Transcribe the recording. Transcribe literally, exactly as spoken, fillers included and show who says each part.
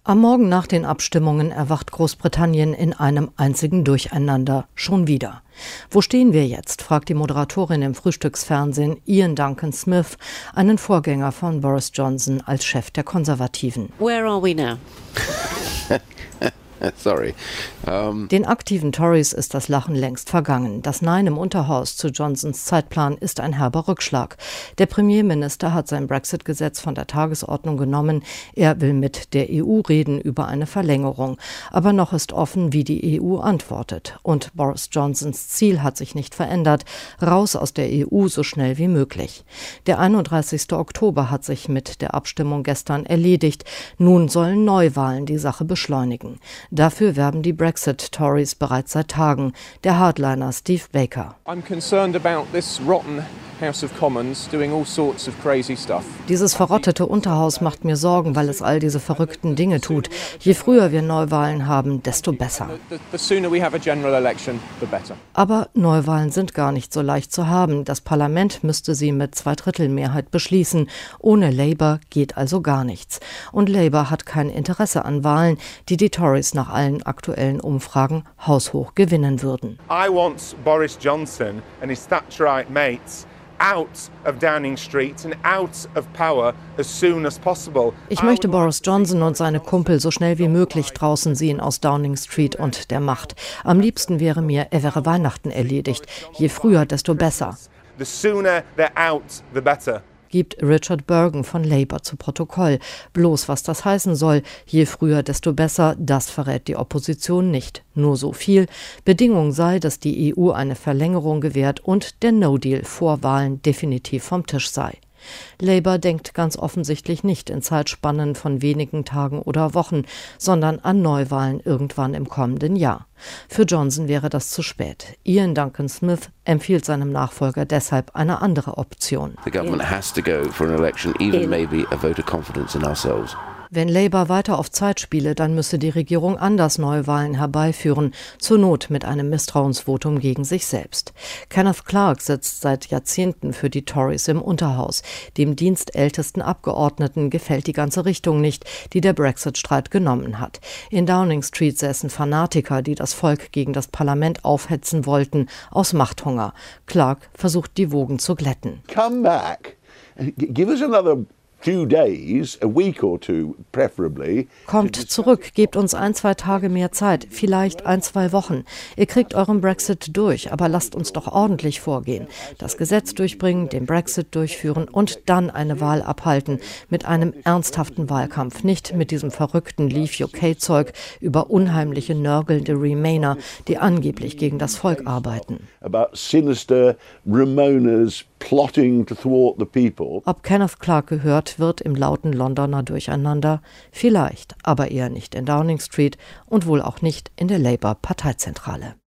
Speaker 1: Am Morgen nach den Abstimmungen erwacht Großbritannien in einem einzigen Durcheinander. Schon wieder. Wo stehen wir jetzt, fragt die Moderatorin im Frühstücksfernsehen Ian Duncan Smith, einen Vorgänger von Boris Johnson als Chef der Konservativen.
Speaker 2: Where are we now?
Speaker 3: Sorry. Um
Speaker 1: Den aktiven Tories ist das Lachen längst vergangen. Das Nein im Unterhaus zu Johnsons Zeitplan ist ein herber Rückschlag. Der Premierminister hat sein Brexit-Gesetz von der Tagesordnung genommen. Er will mit der E U reden über eine Verlängerung. Aber noch ist offen, wie die E U antwortet. Und Boris Johnsons Ziel hat sich nicht verändert. Raus aus der E U so schnell wie möglich. Der einunddreißigsten Oktober hat sich mit der Abstimmung gestern erledigt. Nun sollen Neuwahlen die Sache beschleunigen. Dafür werben die Brexit-Tories bereits seit Tagen. Der Hardliner Steve Baker.
Speaker 4: I'm concerned about this rotten House of Commons doing all sorts of crazy stuff.
Speaker 1: Dieses verrottete Unterhaus macht mir Sorgen, weil es all diese verrückten Dinge tut. Je früher wir Neuwahlen haben, desto besser.
Speaker 4: The, the sooner we have a general election, the better.
Speaker 1: Aber Neuwahlen sind gar nicht so leicht zu haben. Das Parlament müsste sie mit Zweidrittelmehrheit beschließen. Ohne Labour geht also gar nichts. Und Labour hat kein Interesse an Wahlen, die die Tories nach allen aktuellen Umfragen haushoch gewinnen würden.
Speaker 5: I want Boris Johnson and his Thatcherite mates out of Downing Street and out of power as soon as possible.
Speaker 1: Ich möchte Boris Johnson und seine Kumpel so schnell wie möglich draußen sehen aus Downing Street und der Macht. Am liebsten wäre mir, er wäre Weihnachten erledigt. Je früher, desto besser.
Speaker 5: The sooner they're out, the better.
Speaker 1: Gibt Richard Burgon von Labour zu Protokoll. Bloß was das heißen soll, je früher, desto besser, das verrät die Opposition nicht. Nur so viel. Bedingung sei, dass die E U eine Verlängerung gewährt und der No-Deal vor Wahlen definitiv vom Tisch sei. Labour denkt ganz offensichtlich nicht in Zeitspannen von wenigen Tagen oder Wochen, sondern an Neuwahlen irgendwann im kommenden Jahr. Für Johnson wäre das zu spät. Ian Duncan Smith empfiehlt seinem Nachfolger deshalb eine andere Option.
Speaker 3: the government has to go for an election, even maybe a vote of confidence in ourselves.
Speaker 1: Wenn Labour weiter auf Zeit spiele, dann müsse die Regierung anders Neuwahlen herbeiführen, zur Not mit einem Misstrauensvotum gegen sich selbst. Kenneth Clarke sitzt seit Jahrzehnten für die Tories im Unterhaus. Dem dienstältesten Abgeordneten gefällt die ganze Richtung nicht, die der Brexit-Streit genommen hat. In Downing Street säßen Fanatiker, die das Volk gegen das Parlament aufhetzen wollten, aus Machthunger. Clarke versucht, die Wogen zu glätten.
Speaker 6: Come back, give us another few days, a week or two preferably.
Speaker 1: Kommt zurück, gebt uns ein, zwei Tage mehr Zeit, vielleicht ein, zwei Wochen. Ihr kriegt euren Brexit durch, aber lasst uns doch ordentlich vorgehen. Das Gesetz durchbringen, den Brexit durchführen und dann eine Wahl abhalten. Mit einem ernsthaften Wahlkampf, nicht mit diesem verrückten Leave U K-Zeug über unheimliche, nörgelnde Remainer, die angeblich gegen das Volk arbeiten.
Speaker 6: About sinister Remoaners plotting to thwart the people.
Speaker 1: Ob Kenneth Clarke gehört wird im lauten Londoner Durcheinander? Vielleicht, aber eher nicht in Downing Street und wohl auch nicht in der Labour-Parteizentrale.